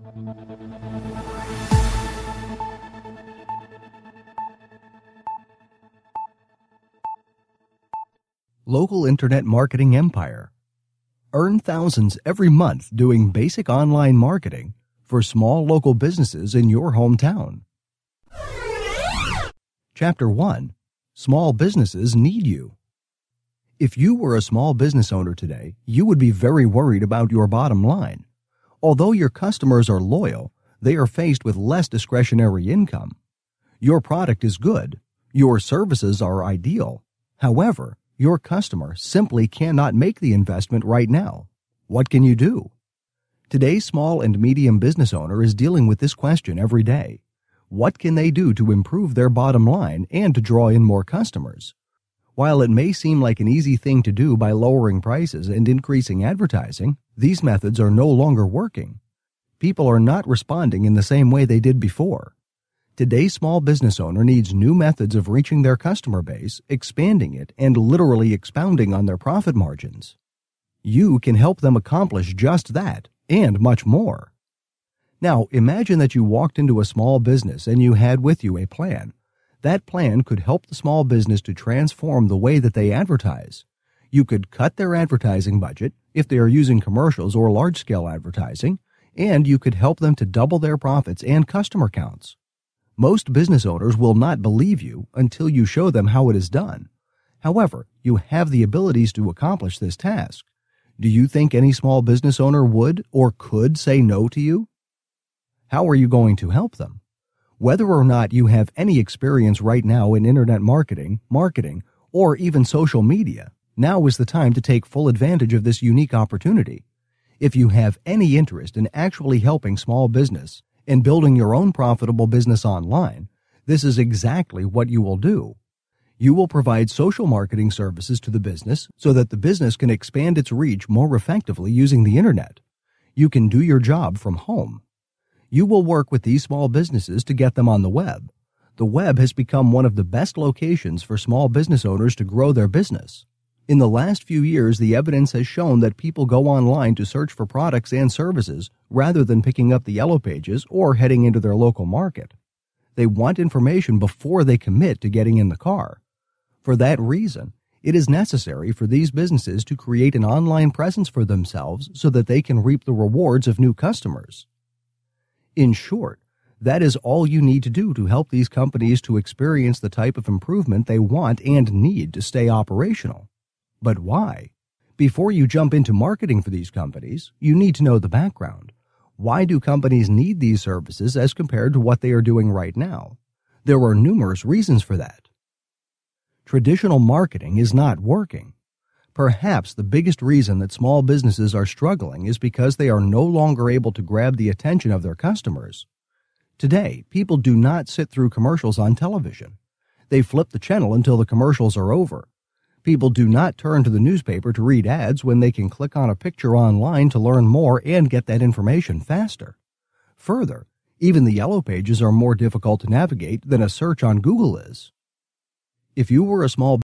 Local Internet Marketing Empire. Earn thousands every month doing basic online marketing for small local businesses in your hometown. Chapter 1. Small businesses need you. If you were a small business owner today, you would be very worried about your bottom line. Although your customers are loyal, they are faced with less discretionary income. Your product is good. Your services are ideal. However, your customer simply cannot make the investment right now. What can you do? Today's small and medium business owner is dealing with this question every day. What can they do to improve their bottom line and to draw in more customers? While it may seem like an easy thing to do by lowering prices and increasing advertising, these methods are no longer working. People are not responding in the same way they did before. Today's small business owner needs new methods of reaching their customer base, expanding it, and literally expounding on their profit margins. You can help them accomplish just that, and much more. Now, imagine that you walked into a small business and you had with you a plan. That plan could help the small business to transform the way that they advertise. You could cut their advertising budget if they are using commercials or large-scale advertising, and you could help them to double their profits and customer counts. Most business owners will not believe you until you show them how it is done. However, you have the abilities to accomplish this task. Do you think any small business owner would or could say no to you? How are you going to help them? Whether or not you have any experience right now in internet marketing, or even social media, now is the time to take full advantage of this unique opportunity. If you have any interest in actually helping small business and building your own profitable business online, this is exactly what you will do. You will provide social marketing services to the business so that the business can expand its reach more effectively using the internet. You can do your job from home. You will work with these small businesses to get them on the web. The web has become one of the best locations for small business owners to grow their business. In the last few years, the evidence has shown that people go online to search for products and services rather than picking up the yellow pages or heading into their local market. They want information before they commit to getting in the car. For that reason, it is necessary for these businesses to create an online presence for themselves so that they can reap the rewards of new customers. In short, that is all you need to do to help these companies to experience the type of improvement they want and need to stay operational. But why? Before you jump into marketing for these companies, you need to know the background. Why do companies need these services as compared to what they are doing right now? There are numerous reasons for that. Traditional marketing is not working. Perhaps the biggest reason that small businesses are struggling is because they are no longer able to grab the attention of their customers. Today, people do not sit through commercials on television. They flip the channel until the commercials are over. People do not turn to the newspaper to read ads when they can click on a picture online to learn more and get that information faster. Further, even the yellow pages are more difficult to navigate than a search on Google is. If you were a small